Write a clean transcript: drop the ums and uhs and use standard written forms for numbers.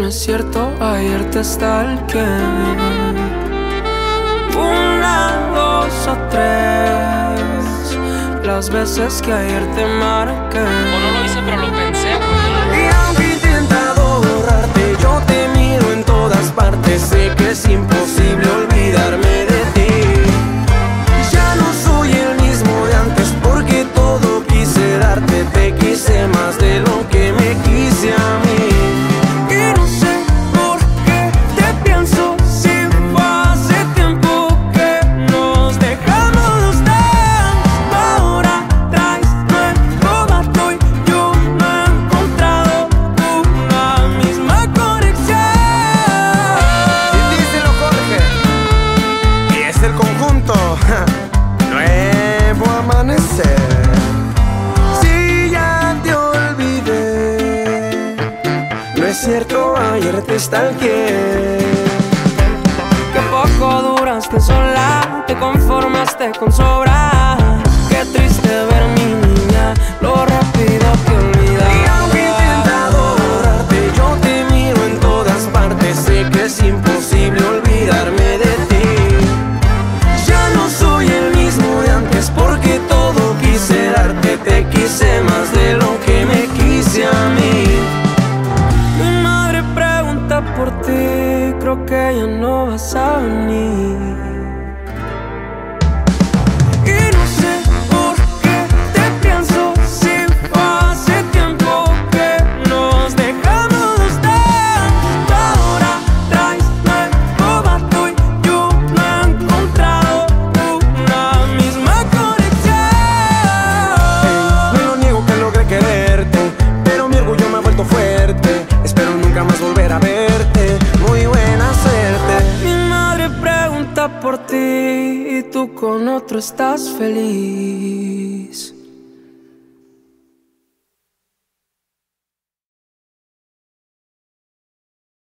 es cierto, ayer te stalkeé. Una, dos o tres, las veces que ayer te marqué. O no lo hice, pero lo pensé, güey. Y aunque he intentado borrarte, yo te miro en todas partes. Sé que es imposible olvidarme de ti. Ya no soy el mismo de antes, porque todo quise darte. Te quise más de lo que me quise a mí. Y no sé por qué te pienso, si fue hace tiempo que nos dejamos de estar. Ahora traes nuevo dato y yo no he encontrado una misma conexión. Y díselo, Jorge, y es el conjunto Nuevo Amanecer. Si ya te olvidé, no es cierto, ayer te stalkeé. Que poco duraste sola, te conformaste con sobra. Qué triste ver, mi niña, lo rápido que olvidas. Y aunque he intentado borrarte, yo te miro en todas partes. Sé que es imposible olvidarme de ti. Ya no soy el mismo de antes, porque todo quise darte. Te quise más de lo que me quise a mí. Mi madre pregunta por ti, creo que ya no vas a venir. Y no sé por qué te pienso, si fue hace tiempo que nos dejamos de estar. Ahora traes nuevo vato y yo no he encontrado una misma conexión. No lo niego que logré quererte, pero mi orgullo me ha vuelto fuerte. Espero nunca más volver a verte. Muy buena suerte. Mi madre pregunta por ti y tú con otro estás feliz.